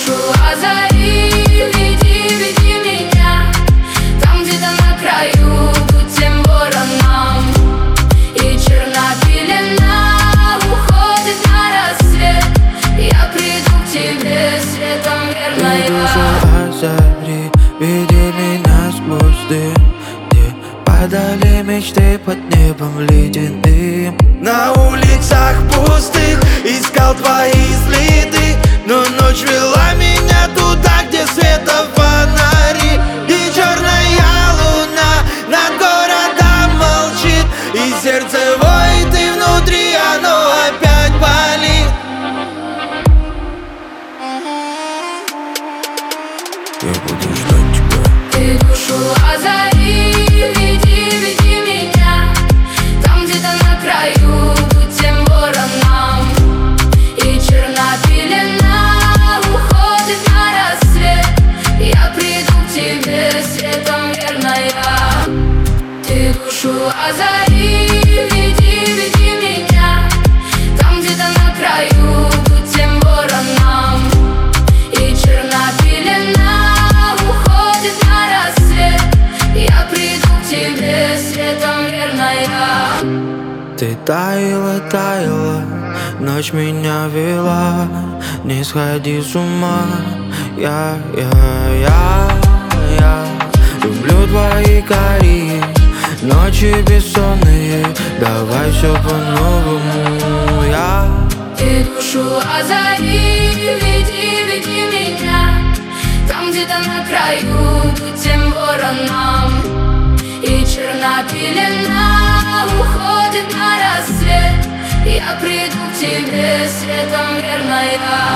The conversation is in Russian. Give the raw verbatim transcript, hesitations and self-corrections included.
душу озари, веди, веди меня. Там где-то на краю, тут тем воронам. И черна пелена уходит на рассвет. Я приду к тебе светом верная. Ты душу озари, веди меня сквозь дым, где падали мечты под небом ледяным. На улицах пустых искал твои следы, но ночь вела меня туда, где светом фонари. И черная луна над городом молчит, и сердце воет, и внутри оно опять болит. Я буду ждать тебя. Ты душу озари, веди, веди меня. Там где-то на краю, тут тем воронам. И черна пелена уходит на рассвет. Я приду к тебе светом верная. Ты душу озари, веди, веди меня. Там где-то на краю, тут тем воронам. И черна пелена уходит на рассвет. Я приду к тебе светом верная. Ты таяла, таяла, ночь меня вела. Не сходи с ума, я, я, я, я люблю твои кори, ночи бессонные, давай все по-новому, я. Ты душу озари, веди, веди меня. Там где-то на краю, тут тем воронам. И черна пелена уходит на рассвет. Я приду к тебе светом верная.